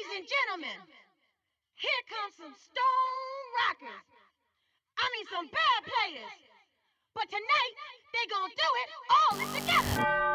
Ladies and gentlemen, here comes some stone rockers. I mean some bad players. But tonight, they gonna do it all together.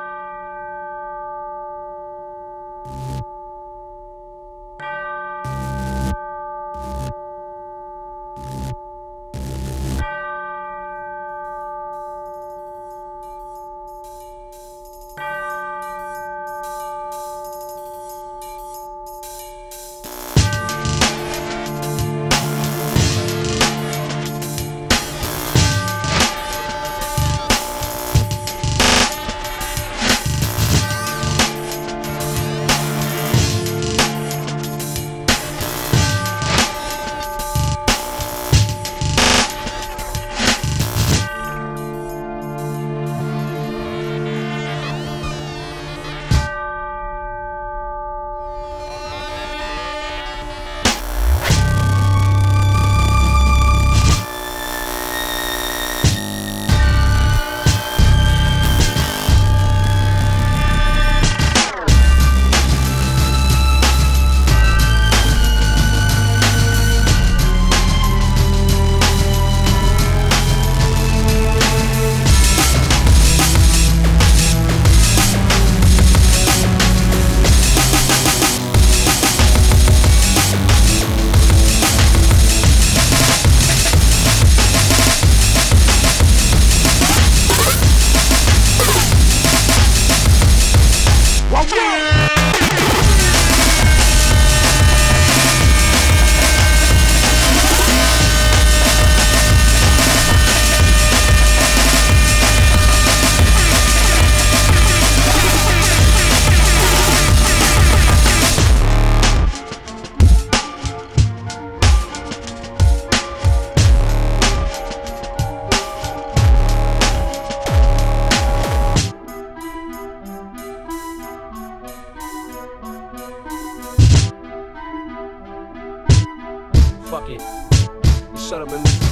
Fuck it. Just shut up and listen.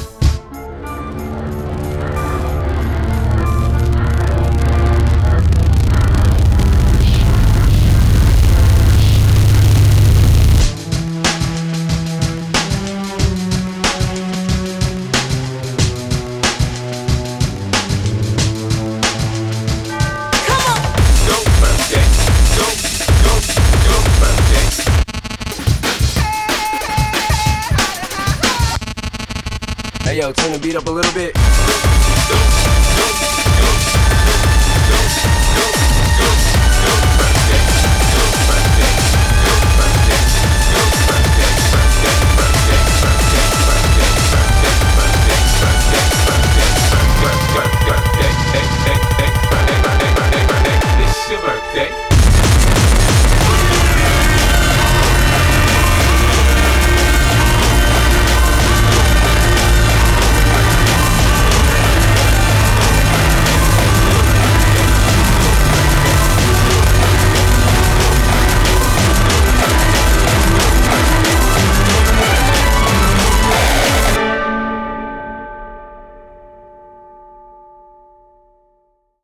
Hey yo, turn the beat up a little bit.